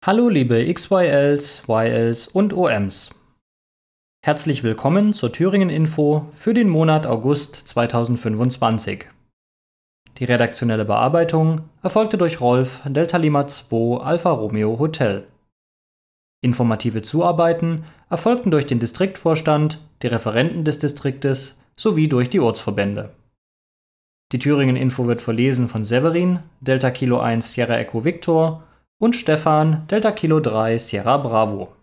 Hallo liebe XYLs, YLs und OMs. Herzlich willkommen zur Thüringen-Info für den Monat August 2025. Die redaktionelle Bearbeitung erfolgte durch Rolf Delta Lima 2 Alfa Romeo Hotel. Informative Zuarbeiten erfolgten durch den Distriktvorstand, die Referenten des Distriktes sowie durch die Ortsverbände. Die Thüringen-Info wird verlesen von Severin, Delta Kilo 1 Sierra Echo Victor und Stefan, Delta Kilo 3 Sierra Bravo.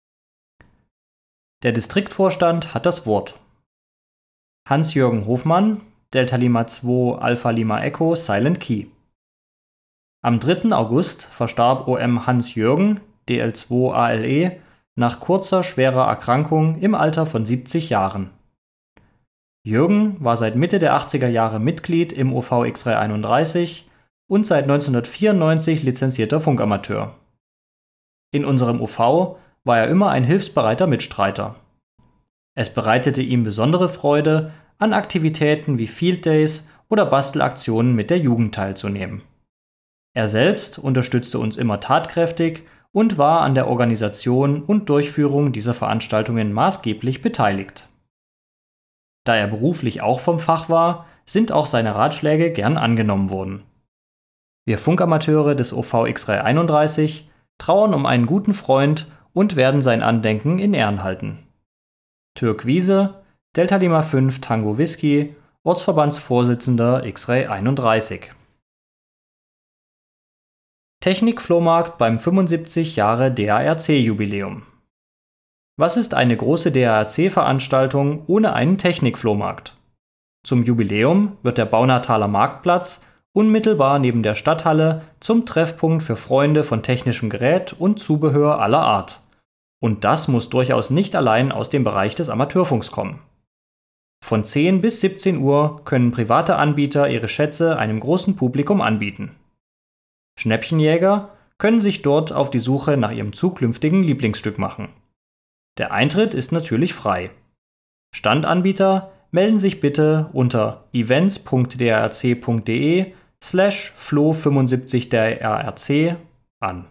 Der Distriktvorstand hat das Wort. Hans-Jürgen Hofmann, Delta Lima 2 Alpha Lima Echo Silent Key. Am 3. August verstarb OM Hans-Jürgen, DL2 ALE, nach kurzer, schwerer Erkrankung im Alter von 70 Jahren. Jürgen war seit Mitte der 80er Jahre Mitglied im OV X-Ray 31 und seit 1994 lizenzierter Funkamateur. In unserem OV war er immer ein hilfsbereiter Mitstreiter. Es bereitete ihm besondere Freude, an Aktivitäten wie Field Days oder Bastelaktionen mit der Jugend teilzunehmen. Er selbst unterstützte uns immer tatkräftig und war an der Organisation und Durchführung dieser Veranstaltungen maßgeblich beteiligt. Da er beruflich auch vom Fach war, sind auch seine Ratschläge gern angenommen worden. Wir Funkamateure des OV X-Ray 31 trauern um einen guten Freund und werden sein Andenken in Ehren halten. Türk Wiese, Delta Lima 5 Tango Whisky, Ortsverbandsvorsitzender X-Ray 31. Technik-Flohmarkt beim 75 Jahre DARC-Jubiläum. Was ist eine große DARC-Veranstaltung ohne einen Technik-Flohmarkt? Zum Jubiläum wird der Baunataler Marktplatz unmittelbar neben der Stadthalle zum Treffpunkt für Freunde von technischem Gerät und Zubehör aller Art. Und das muss durchaus nicht allein aus dem Bereich des Amateurfunks kommen. Von 10 bis 17 Uhr können private Anbieter ihre Schätze einem großen Publikum anbieten. Schnäppchenjäger können sich dort auf die Suche nach ihrem zukünftigen Lieblingsstück machen. Der Eintritt ist natürlich frei. Standanbieter melden sich bitte unter events.drc.de/flo75drrc an.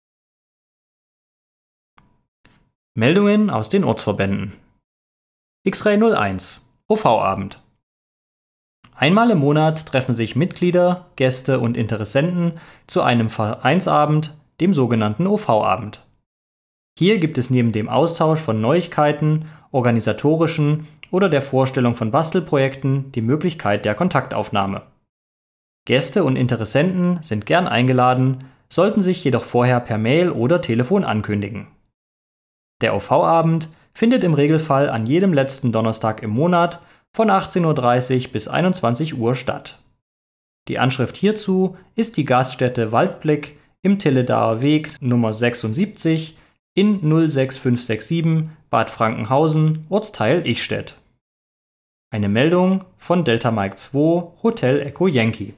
Meldungen aus den Ortsverbänden. X-Ray 01 OV-Abend. Einmal im Monat treffen sich Mitglieder, Gäste und Interessenten zu einem Vereinsabend, dem sogenannten OV-Abend. Hier gibt es neben dem Austausch von Neuigkeiten, organisatorischen oder der Vorstellung von Bastelprojekten die Möglichkeit der Kontaktaufnahme. Gäste und Interessenten sind gern eingeladen, sollten sich jedoch vorher per Mail oder Telefon ankündigen. Der OV-Abend findet im Regelfall an jedem letzten Donnerstag im Monat von 18:30 Uhr bis 21 Uhr statt. Die Anschrift hierzu ist die Gaststätte Waldblick im Tilledaer Weg Nummer 76 in 06567 Bad Frankenhausen, Ortsteil Ichstätt. Eine Meldung von Delta Mike 2 Hotel Echo Yankee.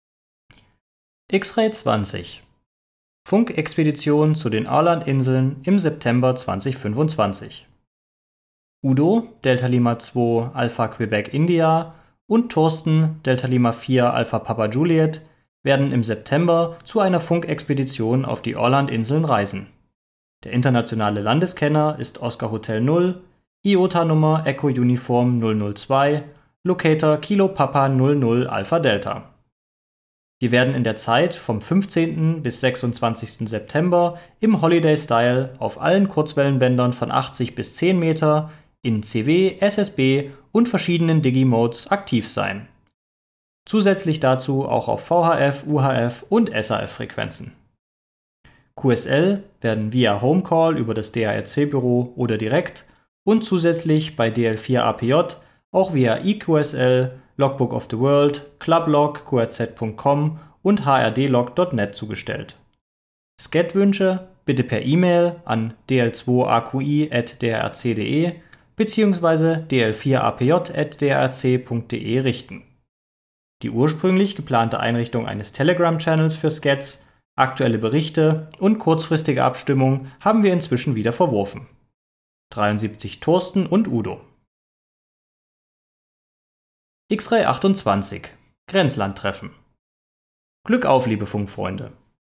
X-Ray 20 Funkexpedition zu den Ålandinseln im September 2025. Udo, Delta Lima 2 Alpha Quebec India und Thorsten, Delta Lima 4 Alpha Papa Juliet werden im September zu einer Funkexpedition auf die Ålandinseln reisen. Der internationale Landeskenner ist Oscar Hotel 0, IOTA-Nummer Echo Uniform 002, Locator Kilo Papa 00 Alpha Delta. Wir werden in der Zeit vom 15. bis 26. September im Holiday Style auf allen Kurzwellenbändern von 80 bis 10 Meter in CW, SSB und verschiedenen Digimodes aktiv sein. Zusätzlich dazu auch auf VHF, UHF und SAF-Frequenzen. QSL werden via Homecall über das DARC-Büro oder direkt und zusätzlich bei DL4 APJ auch via eQSL, Logbook of the World, Clublog, qrz.com und hrdlog.net zugestellt. Skat-Wünsche bitte per E-Mail an dl2aqi@drc.de bzw. dl4apj@drc.de richten. Die ursprünglich geplante Einrichtung eines Telegram-Channels für Skats, aktuelle Berichte und kurzfristige Abstimmung haben wir inzwischen wieder verworfen. 73 Thorsten und Udo. X-Ray 28 Grenzlandtreffen. Glück auf, liebe Funkfreunde!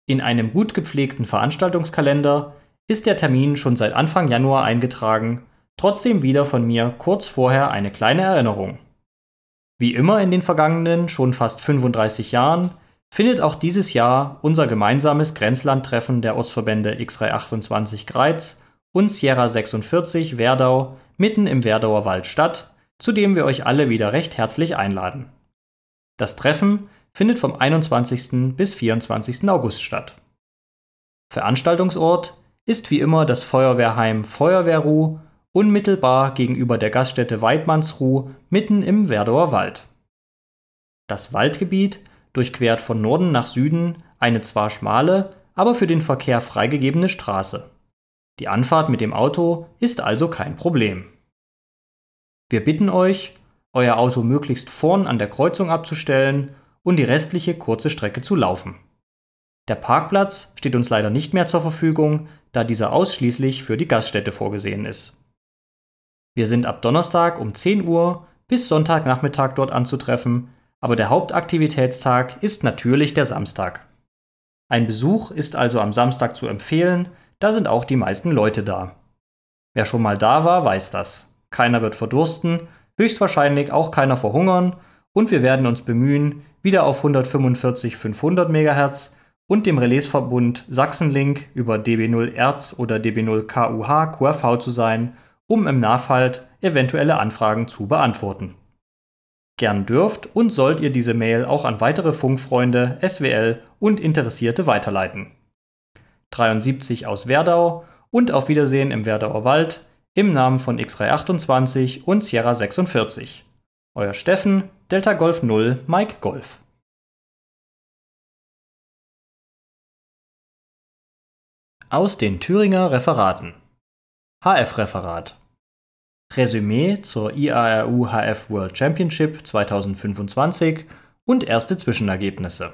In einem gut gepflegten Veranstaltungskalender ist der Termin schon seit Anfang Januar eingetragen, trotzdem wieder von mir kurz vorher eine kleine Erinnerung. Wie immer in den vergangenen schon fast 35 Jahren findet auch dieses Jahr unser gemeinsames Grenzlandtreffen der Ortsverbände X-Ray 28 Greiz und Sierra 46 Werdau mitten im Werdauer Wald statt, zu dem wir euch alle wieder recht herzlich einladen. Das Treffen findet vom 21. bis 24. August statt. Veranstaltungsort ist wie immer das Feuerwehrheim Feuerwehrruh, unmittelbar gegenüber der Gaststätte Weidmannsruh mitten im Werdauer Wald. Das Waldgebiet durchquert von Norden nach Süden eine zwar schmale, aber für den Verkehr freigegebene Straße. Die Anfahrt mit dem Auto ist also kein Problem. Wir bitten euch, euer Auto möglichst vorn an der Kreuzung abzustellen und die restliche kurze Strecke zu laufen. Der Parkplatz steht uns leider nicht mehr zur Verfügung, da dieser ausschließlich für die Gaststätte vorgesehen ist. Wir sind ab Donnerstag um 10 Uhr bis Sonntagnachmittag dort anzutreffen, aber der Hauptaktivitätstag ist natürlich der Samstag. Ein Besuch ist also am Samstag zu empfehlen, da sind auch die meisten Leute da. Wer schon mal da war, weiß das. Keiner wird verdursten, höchstwahrscheinlich auch keiner verhungern und wir werden uns bemühen, wieder auf 145/500 MHz und dem Relaisverbund Sachsenlink über DB0 Erz oder DB0 KUH QRV zu sein, um im Nachhalt eventuelle Anfragen zu beantworten. Gern dürft und sollt ihr diese Mail auch an weitere Funkfreunde, SWL und Interessierte weiterleiten. 73 aus Werdau und auf Wiedersehen im Werdauer Wald im Namen von X-Ray 28 und Sierra 46. Euer Steffen, Delta Golf 0, Mike Golf. Aus den Thüringer Referaten. HF-Referat. Resümee zur IARU HF World Championship 2025 und erste Zwischenergebnisse.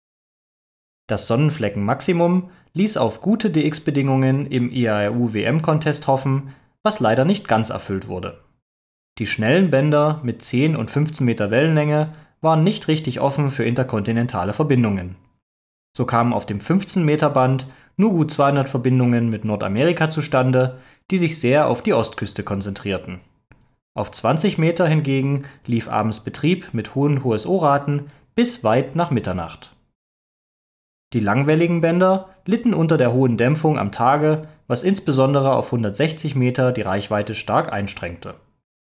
Das Sonnenflecken-Maximum ließ auf gute DX-Bedingungen im IARU WM-Contest hoffen, was leider nicht ganz erfüllt wurde. Die schnellen Bänder mit 10 und 15 Meter Wellenlänge waren nicht richtig offen für interkontinentale Verbindungen. So kamen auf dem 15 Meter Band nur gut 200 Verbindungen mit Nordamerika zustande, die sich sehr auf die Ostküste konzentrierten. Auf 20 Meter hingegen lief abends Betrieb mit hohen HSO-Raten bis weit nach Mitternacht. Die langwelligen Bänder litten unter der hohen Dämpfung am Tage, was insbesondere auf 160 Meter die Reichweite stark einschränkte.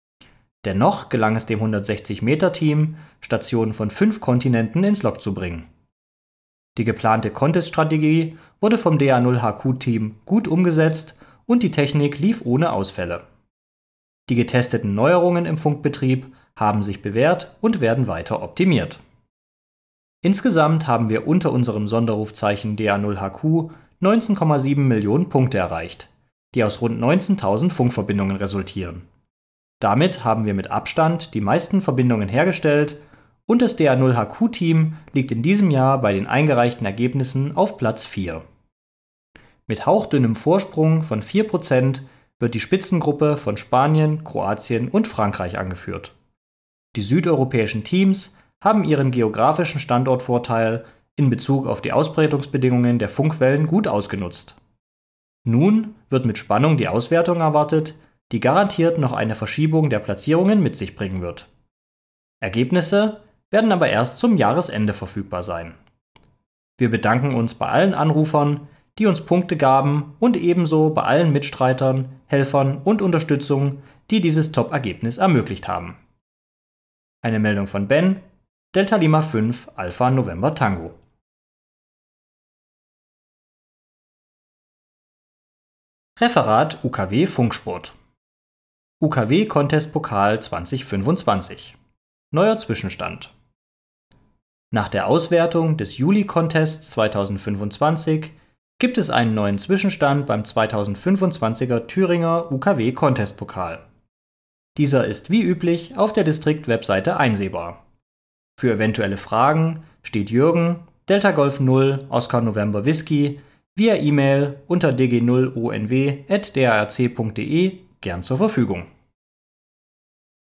Dennoch gelang es dem 160-Meter-Team, Stationen von 5 Kontinenten ins Log zu bringen. Die geplante Contest-Strategie wurde vom DA0HQ-Team gut umgesetzt und die Technik lief ohne Ausfälle. Die getesteten Neuerungen im Funkbetrieb haben sich bewährt und werden weiter optimiert. Insgesamt haben wir unter unserem Sonderrufzeichen DA0HQ 19,7 Millionen Punkte erreicht, die aus rund 19.000 Funkverbindungen resultieren. Damit haben wir mit Abstand die meisten Verbindungen hergestellt und das DA0HQ-Team liegt in diesem Jahr bei den eingereichten Ergebnissen auf Platz 4. Mit hauchdünnem Vorsprung von 4% wird die Spitzengruppe von Spanien, Kroatien und Frankreich angeführt. Die südeuropäischen Teams haben ihren geografischen Standortvorteil in Bezug auf die Ausbreitungsbedingungen der Funkwellen gut ausgenutzt. Nun wird mit Spannung die Auswertung erwartet, die garantiert noch eine Verschiebung der Platzierungen mit sich bringen wird. Ergebnisse werden aber erst zum Jahresende verfügbar sein. Wir bedanken uns bei allen Anrufern, die uns Punkte gaben und ebenso bei allen Mitstreitern, Helfern und Unterstützung, die dieses Top-Ergebnis ermöglicht haben. Eine Meldung von Ben, Delta Lima 5 Alpha November Tango. Referat UKW Funksport. UKW Contest Pokal 2025. Neuer Zwischenstand. Nach der Auswertung des Juli-Contests 2025 gibt es einen neuen Zwischenstand beim 2025er Thüringer UKW Contest Pokal. Dieser ist wie üblich auf der Distrikt-Webseite einsehbar. Für eventuelle Fragen steht Jürgen, Delta Golf 0, Oscar November Whisky, via E-Mail unter dg0onw@darc.de gern zur Verfügung.